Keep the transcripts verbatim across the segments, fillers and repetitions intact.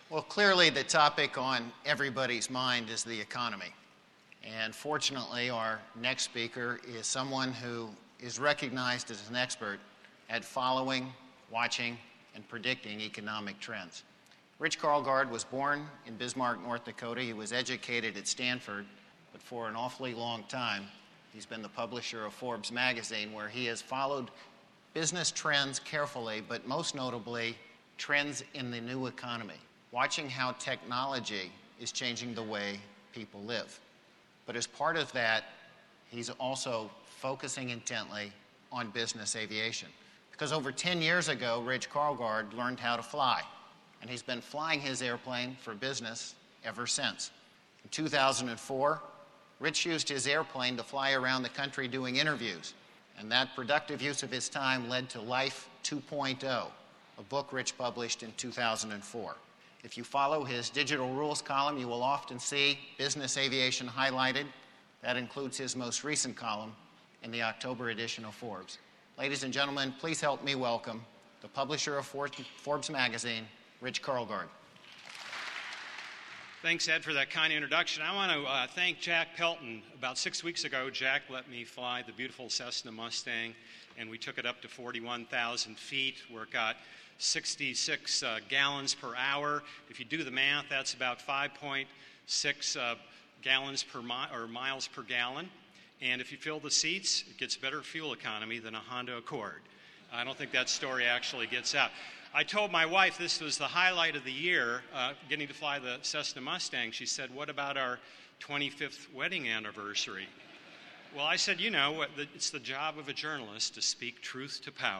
Well, clearly the topic on everybody's mind is the economy. And fortunately, our next speaker is someone who is recognized as an expert at following, watching, and predicting economic trends. Rich Karlgaard was born in Bismarck, North Dakota. He was educated at Stanford, but for an awfully long time, he's been the publisher of Forbes magazine, where he has followed business trends carefully, but most notably, trends in the new economy, watching how technology is changing the way people live. But as part of that, he's also focusing intently on business aviation. Because over ten years ago, Rich Karlgaard learned how to fly, and he's been flying his airplane for business ever since. In two thousand four, Rich used his airplane to fly around the country doing interviews, and that productive use of his time led to Life two point oh, a book Rich published in two thousand four. If you follow his digital rules column, you will often see business aviation highlighted. That includes his most recent column in the October edition of Forbes. Ladies and gentlemen, please help me welcome the publisher of Forbes magazine, Rich Karlgaard. Thanks, Ed, for that kind introduction. I want to uh, thank Jack Pelton. About six weeks ago, Jack let me fly the beautiful Cessna Mustang, and we took it up to forty-one thousand feet, where it got sixty-six uh, gallons per hour. If you do the math, that's about five point six uh, gallons per mi- or miles per gallon. And if you fill the seats, it gets better fuel economy than a Honda Accord. I don't think that story actually gets out. I told my wife this was the highlight of the year, uh, getting to fly the Cessna Mustang. She said, "What about our twenty-fifth wedding anniversary?" Well, I said, you know, it's the job of a journalist to speak truth to power.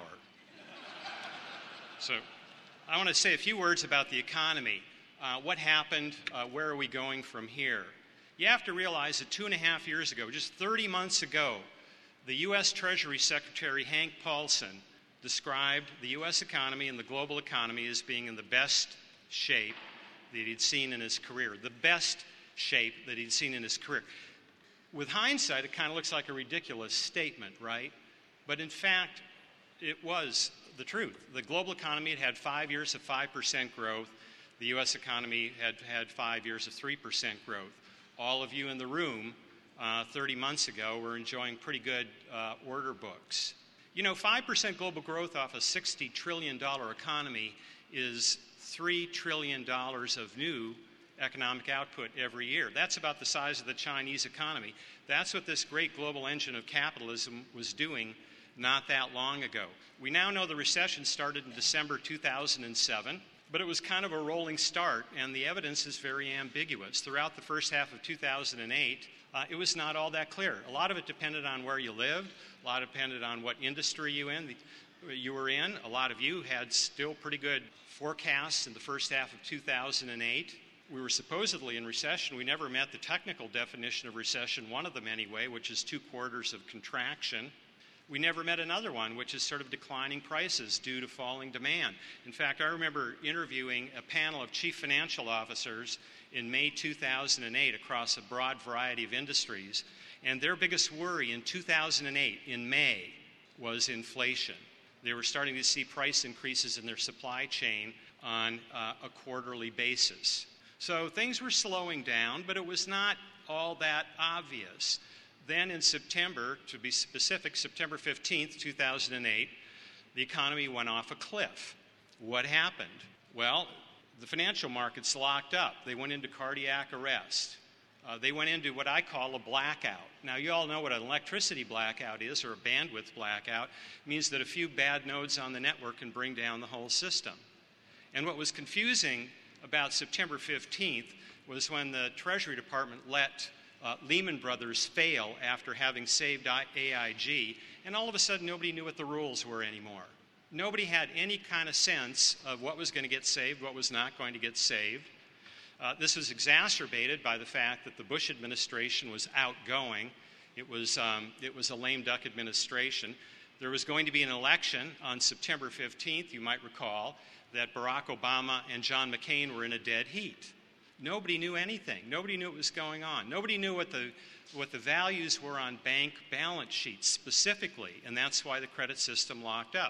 So I want to say a few words about the economy. Uh, what happened? Uh, where are we going from here? You have to realize that two and a half years ago, just thirty months ago, the U S Treasury Secretary Hank Paulson described the U S economy and the global economy as being in the best shape that he'd seen in his career, the best shape that he'd seen in his career. With hindsight, it kind of looks like a ridiculous statement, right? But in fact, it was the truth. The global economy had had five years of five percent growth. The U S economy had had five years of three percent growth. All of you in the room uh, thirty months ago were enjoying pretty good uh, order books. You know, five percent global growth off a sixty trillion dollars economy is three trillion dollars of new economic output every year. That's about the size of the Chinese economy. That's what this great global engine of capitalism was doing not that long ago. We now know the recession started in December two thousand seven, but it was kind of a rolling start, and the evidence is very ambiguous. Throughout the first half of two thousand eight, uh, it was not all that clear. A lot of it depended on where you lived, a lot depended on what industry you in, you were in. A lot of you had still pretty good forecasts in the first half of two thousand eight. We were supposedly in recession. We never met the technical definition of recession, one of them anyway, which is two quarters of contraction. We never met another one, which is sort of declining prices due to falling demand. In fact, I remember interviewing a panel of chief financial officers in May two thousand eight across a broad variety of industries, and their biggest worry in two thousand eight, in May, was inflation. They were starting to see price increases in their supply chain on uh, a quarterly basis. So things were slowing down, but it was not all that obvious. Then in September, to be specific, September fifteenth, two thousand eight, the economy went off a cliff. What happened? Well, the financial markets locked up. They went into cardiac arrest. Uh, they went into what I call a blackout. Now, you all know what an electricity blackout is, or a bandwidth blackout. It means that a few bad nodes on the network can bring down the whole system. And what was confusing about September fifteenth was when the Treasury Department let Uh, Lehman Brothers fail after having saved A I G, and all of a sudden nobody knew what the rules were anymore. Nobody had any kind of sense of what was going to get saved, what was not going to get saved. Uh, this was exacerbated by the fact that the Bush administration was outgoing. It was, um, it was a lame duck administration. There was going to be an election on September fifteenth, you might recall, that Barack Obama and John McCain were in a dead heat. Nobody knew anything. Nobody knew what was going on. Nobody knew what the, what the values were on bank balance sheets specifically, and that's why the credit system locked up.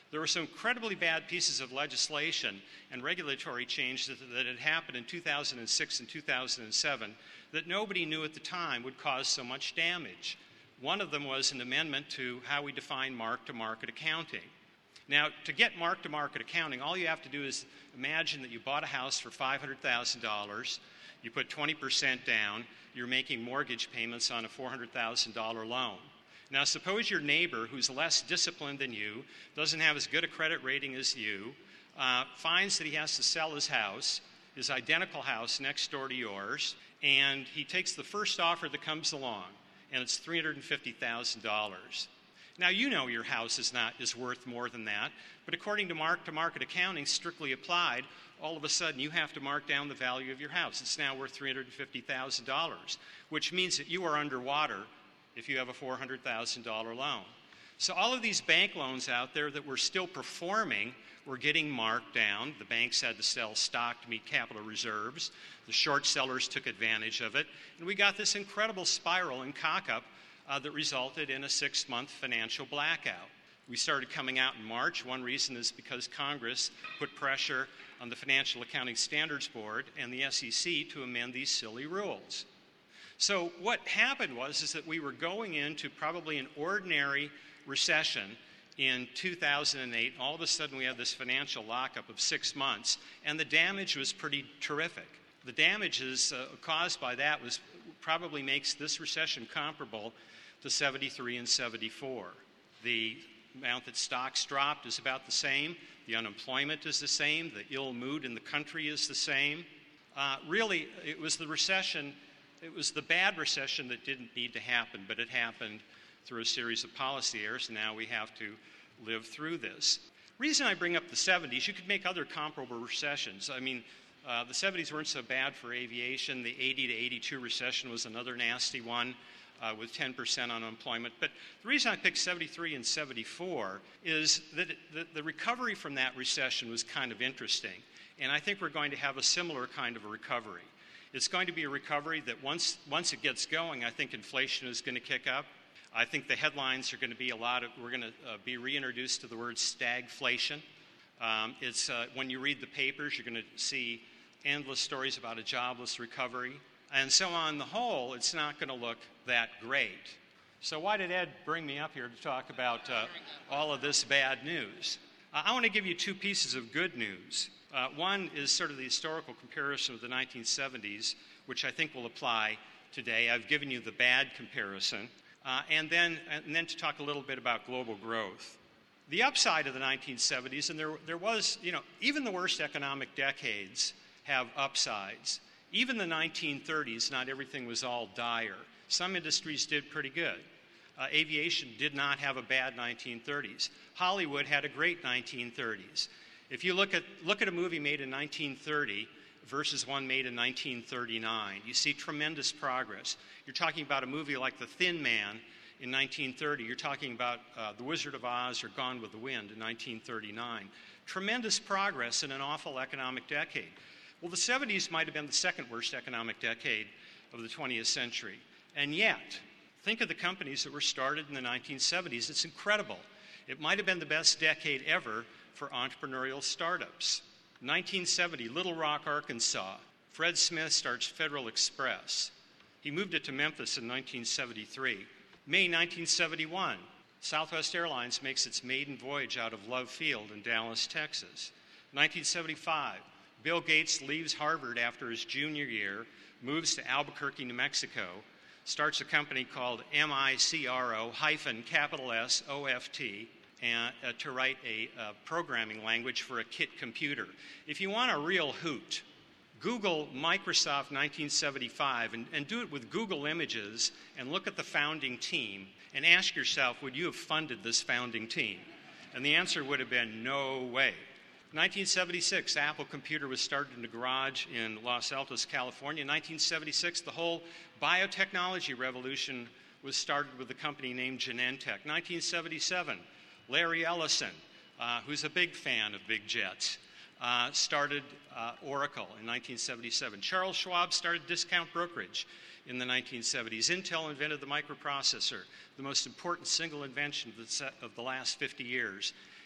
There were some incredibly bad pieces of legislation and regulatory change that, that had happened in two thousand six and two thousand seven that nobody knew at the time would cause so much damage. One of them was an amendment to how we define mark-to-market accounting. Now, to get mark-to-market accounting, all you have to do is imagine that you bought a house for five hundred thousand dollars, you put twenty percent down, you're making mortgage payments on a four hundred thousand dollars loan. Now, suppose your neighbor, who's less disciplined than you, doesn't have as good a credit rating as you, uh, finds that he has to sell his house, his identical house next door to yours, and he takes the first offer that comes along, and it's three hundred fifty thousand dollars. Now, you know your house is not is worth more than that, but according to mark-to-market accounting, strictly applied, all of a sudden you have to mark down the value of your house. It's now worth three hundred fifty thousand dollars, which means that you are underwater if you have a four hundred thousand dollars loan. So all of these bank loans out there that were still performing were getting marked down. The banks had to sell stock to meet capital reserves. The short sellers took advantage of it. And we got this incredible spiral and cock-up uh, that resulted in a six-month financial blackout. We started coming out in March. One reason is because Congress put pressure on the Financial Accounting Standards Board and the S E C to amend these silly rules. So what happened was is that we were going into probably an ordinary recession in two thousand eight. All of a sudden we had this financial lockup of six months, and the damage was pretty terrific. The damages uh, caused by that was probably makes this recession comparable to seventy-three and seventy-four. The amount that stocks dropped is about the same. The unemployment is the same. The ill mood in the country is the same. Uh, really, it was the recession It was the bad recession that didn't need to happen, but it happened through a series of policy errors, and now we have to live through this. The reason I bring up the seventies, you could make other comparable recessions. I mean, uh, the seventies weren't so bad for aviation. The eighty to eighty-two recession was another nasty one uh, with ten percent unemployment. But the reason I picked seventy-three and seventy-four is that it, the, the recovery from that recession was kind of interesting, and I think we're going to have a similar kind of a recovery. It's going to be a recovery that once once it gets going, I think inflation is going to kick up. I think the headlines are going to be a lot of, we're going to uh, be reintroduced to the word stagflation. Um, it's, uh, when you read the papers, you're going to see endless stories about a jobless recovery. And so on the whole, it's not going to look that great. So why did Ed bring me up here to talk about uh, all of this bad news? Uh, I want to give you two pieces of good news. Uh, one is sort of the historical comparison of the nineteen seventies, which I think will apply today. I've given you the bad comparison. Uh, and, then, and then to talk a little bit about global growth. The upside of the nineteen seventies, and there, there was, you know, even the worst economic decades have upsides. Even the nineteen thirties, not everything was all dire. Some industries did pretty good. Uh, aviation did not have a bad nineteen thirties. Hollywood had a great nineteen thirties. If you look at, look at a movie made in nineteen thirty versus one made in nineteen thirty-nine, you see tremendous progress. You're talking about a movie like The Thin Man in nineteen thirty. You're talking about uh, The Wizard of Oz or Gone with the Wind in nineteen thirty-nine. Tremendous progress in an awful economic decade. Well, the seventies might have been the second worst economic decade of the twentieth century. And yet, think of the companies that were started in the nineteen seventies. It's incredible. It might have been the best decade ever for entrepreneurial startups. nineteen seventy, Little Rock, Arkansas. Fred Smith starts Federal Express. He moved it to Memphis in nineteen seventy-three. May nineteen seventy-one, Southwest Airlines makes its maiden voyage out of Love Field in Dallas, Texas. nineteen seventy-five, Bill Gates leaves Harvard after his junior year, moves to Albuquerque, New Mexico, starts a company called MICRO hyphen capital S O F T, and, uh, to write a uh, programming language for a kit computer. If you want a real hoot, Google Microsoft nineteen seventy-five and, and do it with Google Images and look at the founding team and ask yourself, would you have funded this founding team? And the answer would have been no way. nineteen seventy-six, Apple Computer was started in a garage in Los Altos, California. nineteen seventy-six, the whole biotechnology revolution was started with a company named Genentech. nineteen seventy-seven, Larry Ellison, uh, who's a big fan of big jets, uh, started uh, Oracle in nineteen seventy-seven. Charles Schwab started discount brokerage in the nineteen seventies. Intel invented the microprocessor, the most important single invention of the, set of the last fifty years.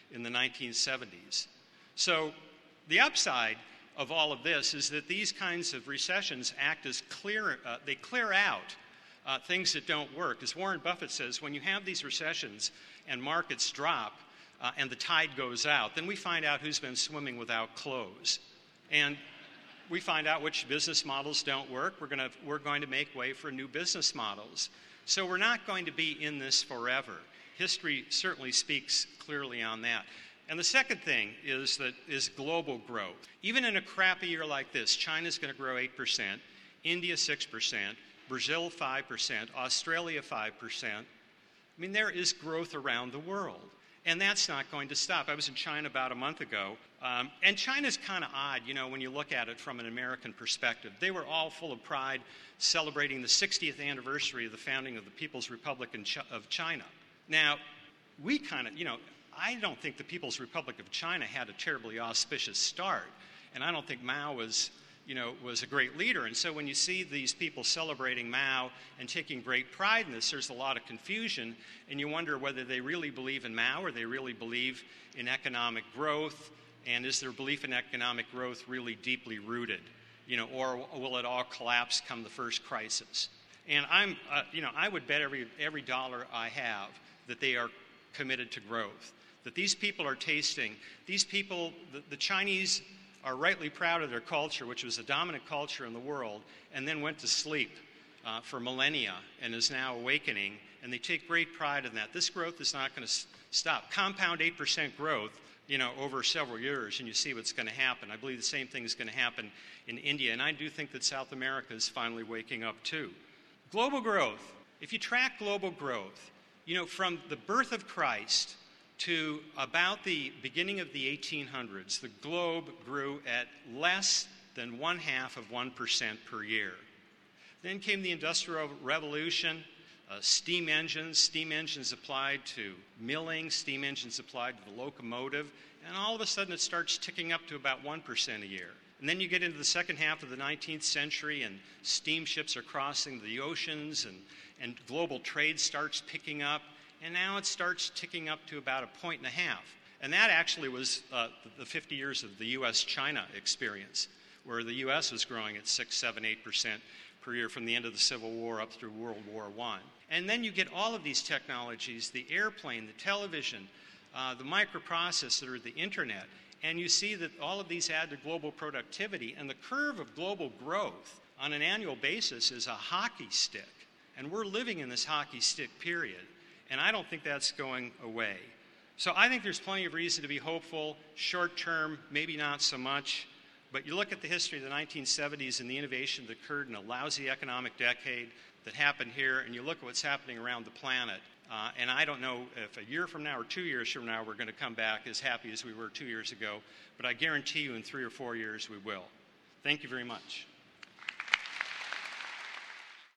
in the nineteen seventies. So the upside of all of this is that these kinds of recessions act as clear, uh, they clear out uh, things that don't work. As Warren Buffett says, when you have these recessions and markets drop uh, and the tide goes out, then we find out who's been swimming without clothes. And we find out which business models don't work. We're, gonna, we're going to make way for new business models. So we're not going to be in this forever. History certainly speaks clearly on that. And the second thing is that is global growth. Even in a crappy year like this, China's going to grow eight percent, India six percent, Brazil five percent, Australia five percent. I mean, there is growth around the world. And that's not going to stop. I was in China about a month ago, um, and China's kind of odd, you know, when you look at it from an American perspective. They were all full of pride, celebrating the sixtieth anniversary of the founding of the People's Republic of China. Now, we kind of, you know, I don't think the People's Republic of China had a terribly auspicious start, and I don't think Mao was, you know, was a great leader. And so when you see these people celebrating Mao and taking great pride in this, there's a lot of confusion, and you wonder whether they really believe in Mao or they really believe in economic growth, and is their belief in economic growth really deeply rooted, you know, or will it all collapse come the first crisis? And I'm, uh, you know, I would bet every every dollar I have that they are committed to growth, that these people are tasting, these people, the, the Chinese are rightly proud of their culture, which was a dominant culture in the world, and then went to sleep uh, for millennia and is now awakening, and they take great pride in that. This growth is not going to s- stop. Compound eight percent growth, you know, over several years, and you see what's going to happen. I believe the same thing is going to happen in India, and I do think that South America is finally waking up too. Global growth. If you track global growth, you know, from the birth of Christ to about the beginning of the eighteen hundreds, the globe grew at less than one half of one percent per year. Then came the Industrial Revolution, uh, steam engines, steam engines applied to milling, steam engines applied to the locomotive, and all of a sudden it starts ticking up to about one percent a year. And then you get into the second half of the nineteenth century, and steamships are crossing the oceans, and, and global trade starts picking up. And now it starts ticking up to about a point and a half. And that actually was uh, the fifty years of the U S China experience, where the U S was growing at six, seven, eight percent per year from the end of the Civil War up through World War One. And then you get all of these technologies, the airplane, the television, uh, the microprocessor, the internet, and you see that all of these add to global productivity, and the curve of global growth on an annual basis is a hockey stick. And we're living in this hockey stick period. And I don't think that's going away. So I think there's plenty of reason to be hopeful. Short term, maybe not so much. But you look at the history of the nineteen seventies and the innovation that occurred in a lousy economic decade that happened here, and you look at what's happening around the planet. Uh, and I don't know if a year from now or two years from now we're going to come back as happy as we were two years ago. But I guarantee you in three or four years we will. Thank you very much.